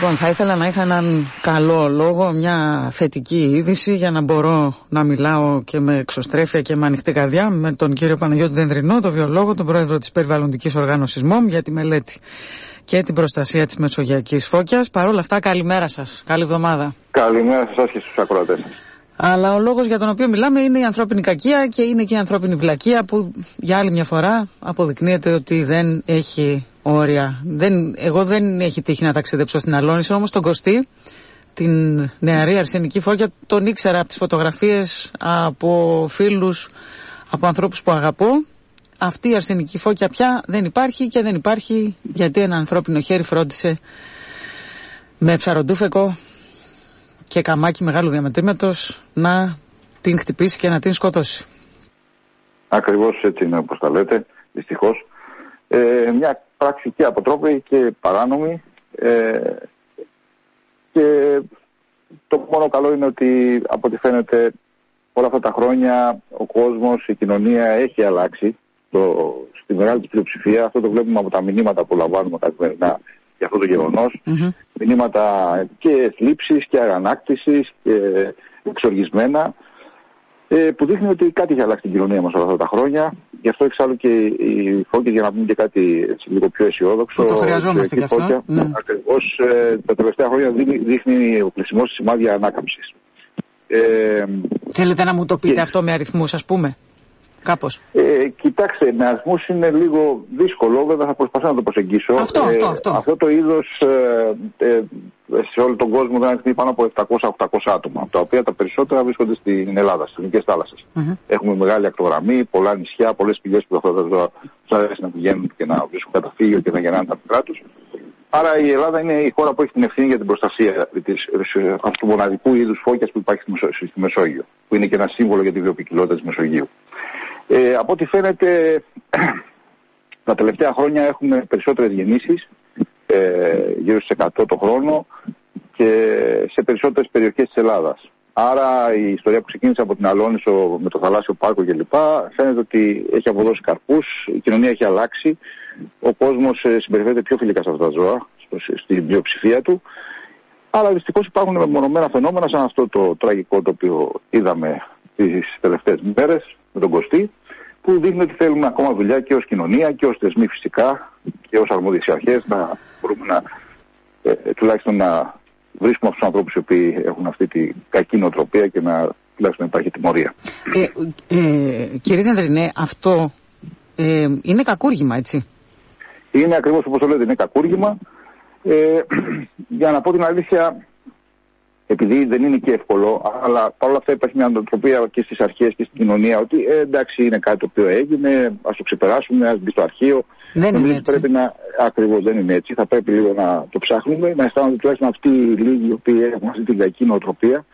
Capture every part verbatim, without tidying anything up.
Λοιπόν, θα ήθελα να είχα έναν καλό λόγο, μια θετική είδηση για να μπορώ να μιλάω και με εξωστρέφεια και με ανοιχτή καρδιά με τον κύριο Παναγιώτη Δενδρινό, τον βιολόγο, τον πρόεδρο της περιβαλλοντικής οργάνωσης ΜΟΜ, για τη μελέτη και την προστασία της μεσογειακής φώκιας. Παρ' όλα αυτά, καλημέρα σας. Καλή εβδομάδα. Καλημέρα σας και στους ακροατές σας. Αλλά ο λόγος για τον οποίο μιλάμε είναι η ανθρώπινη κακία και είναι και η ανθρώπινη βλακεία που για άλλη μια φορά αποδεικνύεται ότι δεν έχει όρια. Δεν, εγώ δεν έχει τύχει να ταξιδέψω στην Αλώνησο, όμως τον Κωστή, την νεαρή αρσενική φώκια, τον ήξερα από τις φωτογραφίες, από φίλους, από ανθρώπους που αγαπώ. Αυτή η αρσενική φώκια πια δεν υπάρχει και δεν υπάρχει γιατί ένα ανθρώπινο χέρι φρόντισε με ψαροντούφεκο και καμάκι μεγάλου διαμετρήματος να την χτυπήσει και να την σκοτώσει. Ακριβώς έτσι είναι όπως τα λέτε, δυστυχώς. Ε, μια πράξη και αποτρόπαιη και παράνομη ε, και το μόνο καλό είναι ότι από ό,τι φαίνεται όλα αυτά τα χρόνια ο κόσμος, η κοινωνία έχει αλλάξει το, στη μεγάλη της πλειοψηφία. Αυτό το βλέπουμε από τα μηνύματα που λαμβάνουμε καθημερινά για αυτό το γεγονός. Mm-hmm. Μηνύματα και θλίψης και αγανάκτησης και εξοργισμένα, ε, που δείχνει ότι κάτι έχει αλλάξει την κοινωνία μας όλα αυτά τα χρόνια. Γι' αυτό εξάλλου και οι φώκες, για να πούμε και κάτι έτσι, λίγο πιο αισιόδοξο. Το χρειαζόμαστε γι' αυτό. Φώκια, ναι. Ακριβώς ε, τα τελευταία χρόνια δείχνει, δείχνει ο πληθυσμός σημάδια ανάκαμψης. Ε, Θέλετε να μου το πείτε και... αυτό με αριθμούς, ας πούμε. Κάπως. Ε, κοιτάξτε, με αριθμούς είναι λίγο δύσκολο, βέβαια θα προσπαθήσω να το προσεγγίσω. Αυτό, ε, αυτό, αυτό. Αυτό το είδος ε, ε, σε όλο τον κόσμο δεν έχει πάνω από επτακόσια με οχτακόσια άτομα, τα οποία τα περισσότερα βρίσκονται στην Ελλάδα, στις ελληνικές θάλασσες. Mm-hmm. Έχουμε μεγάλη ακτογραμμή, πολλά νησιά, πολλές πηγές που αυτά τα ζώα τους αρέσει να πηγαίνουν και να βρίσκουν καταφύγιο και να γεννάνε τα μικρά τους. Άρα η Ελλάδα είναι η χώρα που έχει την ευθύνη για την προστασία αυτού του μοναδικού είδους φώκιας που υπάρχει στη Μεσόγειο, που είναι και ένα σύμβολο για τη βιοποικιλότητα της Μεσογείου. Ε, από ό,τι φαίνεται τα τελευταία χρόνια έχουμε περισσότερες γεννήσεις, ε, γύρω στις εκατό το χρόνο και σε περισσότερες περιοχές της Ελλάδας. Άρα η ιστορία που ξεκίνησε από την Αλώνησο με το θαλάσσιο πάρκο κλπ. Φαίνεται ότι έχει αποδώσει καρπούς, η κοινωνία έχει αλλάξει, ο κόσμος ε, συμπεριφέρεται πιο φιλικά σε αυτά τα ζώα, στην πλειοψηφία του. Αλλά δυστυχώς υπάρχουν μεμονωμένα φαινόμενα σαν αυτό το τραγικό το οποίο είδαμε τις τελευταίες μέρες με τον Κωστή, που δείχνει ότι θέλουμε ακόμα δουλειά και ως κοινωνία και ως θεσμοί φυσικά και ως αρμόδιες αρχές να μπορούμε να ε, τουλάχιστον να βρίσκουμε αυτούς τους ανθρώπους οι οποίοι έχουν αυτή τη κακή νοοτροπία και να τουλάχιστον υπάρχει τιμωρία. Ε, ε, κύριε Δενδρινέ, αυτό ε, είναι κακούργημα, έτσι? Είναι ακριβώς όπως το λέτε, είναι κακούργημα. Ε, για να πω την αλήθεια, επειδή δεν είναι και εύκολο, αλλά παρόλα αυτά υπάρχει μια νοοτροπία και στις αρχές και στην κοινωνία ότι ε, εντάξει είναι κάτι το οποίο έγινε, ας το ξεπεράσουμε, ας μπει στο αρχείο. Δεν είναι έτσι. Πρέπει να, ακριβώς δεν είναι έτσι, θα πρέπει λίγο να το ψάχνουμε, να αισθάνονται τουλάχιστον αυτοί οι λίγοι οι οποίοι έχουν αυτή την κακή νοοτροπία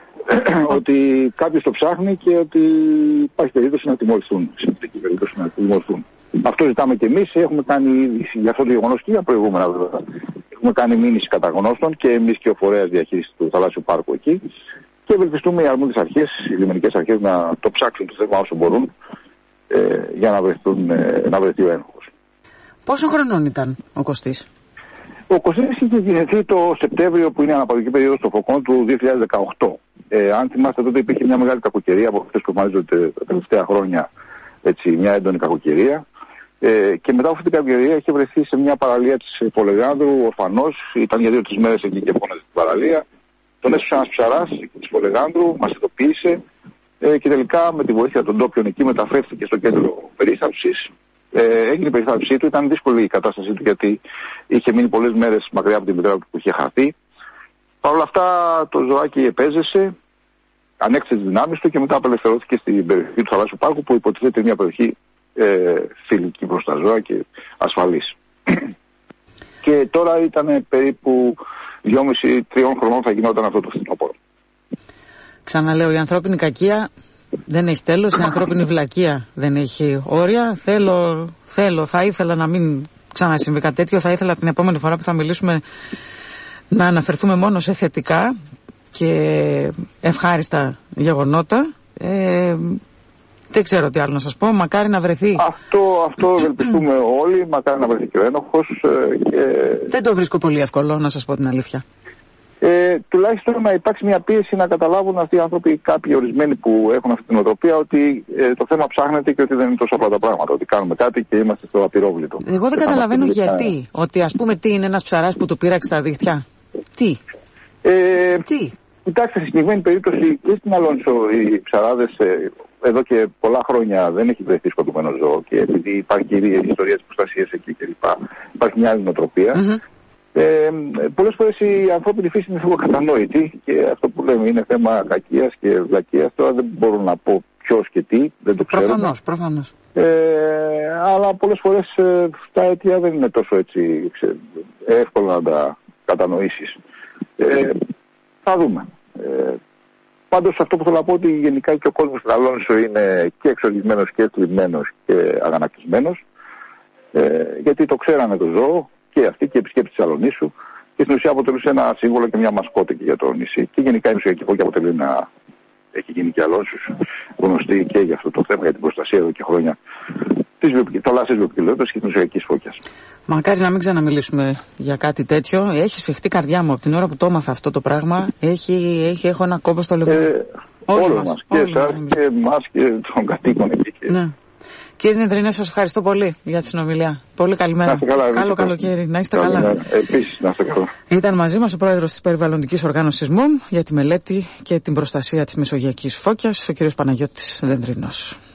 ότι κάποιος το ψάχνει και ότι υπάρχει περίπτωση να τιμωρηθούν, σημαντική περίπτωση να τιμωρηθούν. Αυτό ζητάμε και εμείς, έχουμε κάνει ήδη για αυτό το γεγονός και για προηγούμενα βέβαια. Έχουμε κάνει μήνυση καταγνώστων και εμείς και ο φορέας διαχείρισης του θαλάσσιου πάρκου εκεί και ευελπιστούμε οι αρμόδιες αρχές, οι λιμενικές αρχές να το ψάξουν το θέμα όσο μπορούν ε, για να, βρεθούν, ε, να βρεθεί ο έλεγχος. Πόσο χρονών ήταν ο Κωστής? Ο Κωστής είχε γεννηθεί το Σεπτέμβριο που είναι αναπαραγωγική περίοδος των φωκών του δύο χιλιάδες δεκαοκτώ. Ε, αν θυμάστε τότε υπήρχε μια μεγάλη κακοκαιρία από αυτές που εμφανίζονται τα τελευταία χρόνια, έτσι, μια έντονη κακοκαιρία. Ε, και μετά από αυτή την κακοκαιρία είχε βρεθεί σε μια παραλία της Πολεγάνδρου, ορφανός, ήταν για δύο-τρεις μέρες εκεί και φώναζε στην παραλία. Τον έσωσε ένας ψαράς της Πολεγάνδρου, μας ειδοποίησε ε, και τελικά με τη βοήθεια των ντόπιων εκεί μεταφέρθηκε στο κέντρο περίθαλψης. Ε, έγινε η περίθαλψή του, ήταν δύσκολη η κατάστασή του γιατί είχε μείνει πολλές μέρες μακριά από τη μητέρα του που είχε χαθεί. Παρ' όλα αυτά το ζωάκι επέζεσε, ανέκτησε τις δυνάμεις του και μετά απελευθερώθηκε στην περιοχή του θαλάσσιου πάρκου που υποτίθεται μια περιοχή ε, φιλική προς τα ζώα και ασφαλής. Και τώρα ήταν περίπου δυόμισι τριών χρονών θα γινόταν αυτό το φθινόπωρο. Ξαναλέω, η ανθρώπινη κακία δεν έχει τέλος, η ανθρώπινη βλακεία δεν έχει όρια. Θέλω, θέλω, θα ήθελα να μην ξανασυμβεί κάτι τέτοιο. Θα ήθελα την επόμενη φορά που θα μιλήσουμε να αναφερθούμε μόνο σε θετικά και ευχάριστα γεγονότα. Ε, Δεν ξέρω τι άλλο να σας πω. Μακάρι να βρεθεί. Αυτό, αυτό ευελπιστούμε όλοι. Μακάρι να βρεθεί και ο ένοχος. Και... Δεν το βρίσκω πολύ εύκολο, να σας πω την αλήθεια. Ε, τουλάχιστον να υπάρξει μια πίεση να καταλάβουν αυτοί οι άνθρωποι, κάποιοι ορισμένοι που έχουν αυτή την οτροπία, ότι ε, το θέμα ψάχνεται και ότι δεν είναι τόσο απλά τα πράγματα. Ότι κάνουμε κάτι και είμαστε στο απειρόβλητο. Εγώ δεν και καταλαβαίνω γιατί. Να... Ότι ας πούμε τι είναι ένας ψαράς που του πήραξε τα δίχτυα. Τι. Ε, τι. Κοιτάξτε, στη συγκεκριμένη περίπτωση και στην Αλόνσο οι ψαράδες ε, εδώ και πολλά χρόνια δεν έχει βρεθεί σκοτωμένο ζώο και επειδή υπάρχει η ιστορία της προστασίας εκεί κλπ. Υπάρχει μια άλλη νοοτροπία. Mm-hmm. Ε, πολλές φορές η ανθρώπινη φύση είναι λίγο κατανόητη και αυτό που λέμε είναι θέμα κακίας και βλακείας. Τώρα δεν μπορώ να πω ποιος και τι, δεν το ξέρω. Προφανώς, προφανώς. Ε, αλλά πολλές φορές ε, τα αίτια δεν είναι τόσο έτσι ξε, εύκολο να τα κατανοήσεις. Ε, θα δούμε. Ε, πάντως αυτό που θέλω να πω ότι γενικά και ο κόσμος στην Αλόνσο είναι και εξοργισμένος και θλιμμένος και αγανακτισμένος ε, γιατί το ξέρανε το ζώο και αυτή και η επισκέπτη της Αλονίσου και στην ουσία αποτελούσε ένα σύμβολο και μια μασκότη και για το νησί και γενικά η νησιακή φώκια αποτελεί ένα, έχει γίνει και Αλόνσος γνωστή και για αυτό το θέμα, για την προστασία εδώ και χρόνια της θαλάσσιας βιοποικιλότητας και της νησιακής φώκιας. Μακάρι να μην ξαναμιλήσουμε για κάτι τέτοιο. Έχει σφιχτεί η καρδιά μου από την ώρα που το έμαθα αυτό το πράγμα. Έχει, έχει, έχω ένα κόμπο στο λαιμό. Ε, Όλοι μας, μας. Και εσάς και εμάς και των κατοίκων εκεί. Ναι. Κύριε Νεδρινέ, σας ευχαριστώ πολύ για τη συνομιλία. Πολύ καλημέρα. Καλά, Καλό καλοκαίρι. Να είστε καλά. καλά. Επίσης, να είστε καλά. Ήταν μαζί μας ο πρόεδρος της Περιβαλλοντικής Οργάνωσης ΜΟΜ για τη μελέτη και την προστασία της μεσογειακής φώκιας, ο κύριος Παναγιώτης Δεντρινός.